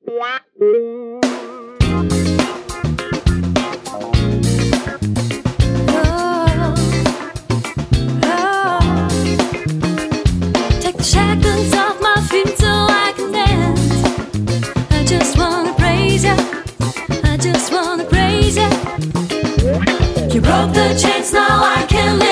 Take the shackles off my feet so I can dance. I just wanna praise you. I just wanna praise you. You broke the chains, now I can live.